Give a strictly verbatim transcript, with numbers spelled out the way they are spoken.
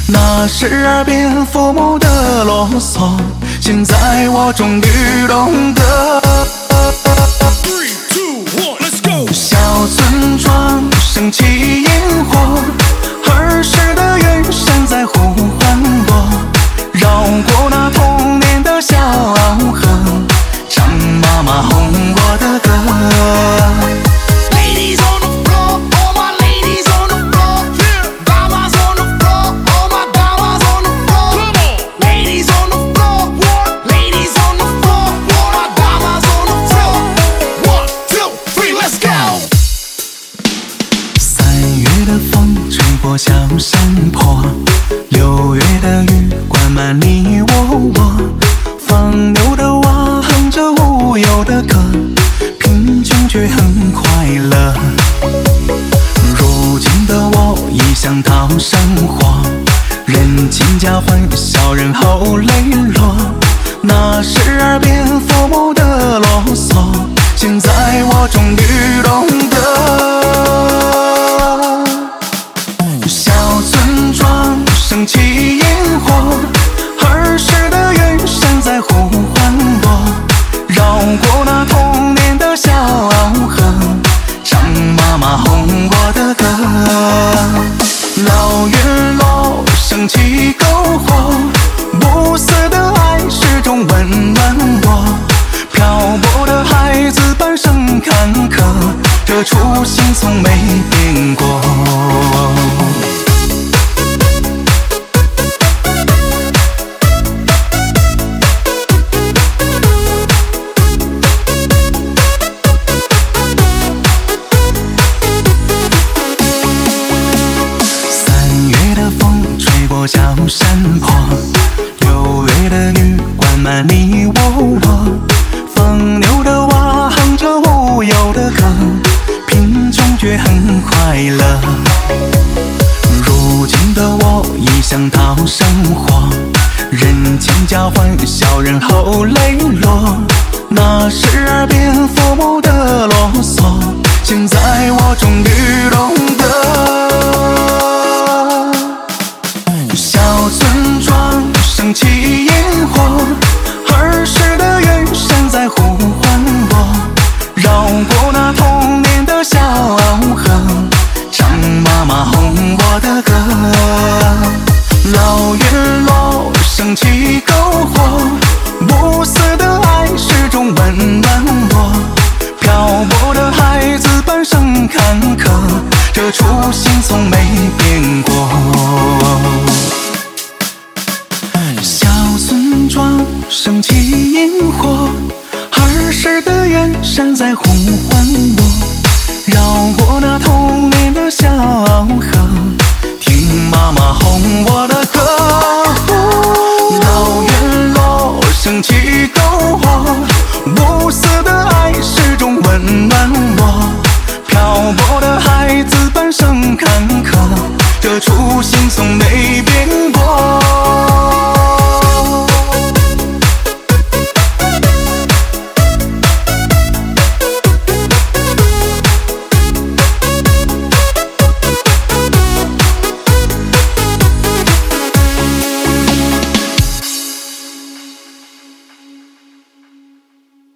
那是耳边父母的啰嗦，现在我终于懂得。小村庄升起烟火，儿时的远山在呼唤我，绕过那童年的小河，唱妈妈哄我的歌。小山坡，六月的雨灌满你我我，放牛的娃哼着无忧的歌，贫穷却很快乐。如今的我已想讨生活，人情交换，小人后泪落。那是耳边父母的啰嗦，现在我终于懂得。升起烟火，儿时的远山在呼唤我，绕过那童年的小河，唱妈妈哄我的歌。老月落，升起篝火，不死的爱始终温暖我。漂泊的孩子半生坎坷，这初心从没变过。小山坡，六月的雨灌满你我我，放牛的娃哼着无忧的歌，贫穷却很快乐。如今的我已想讨生活，人情交换，小人后泪落。那是耳边父母的啰嗦，现在我终于懂得。小村庄升起烟火，儿时的远山在呼唤我，绕过那童年的小河，唱妈妈哄我的歌。老月落，升起篝火，不死的爱始终温暖我。漂泊的孩子半生坎坷，这初心从没变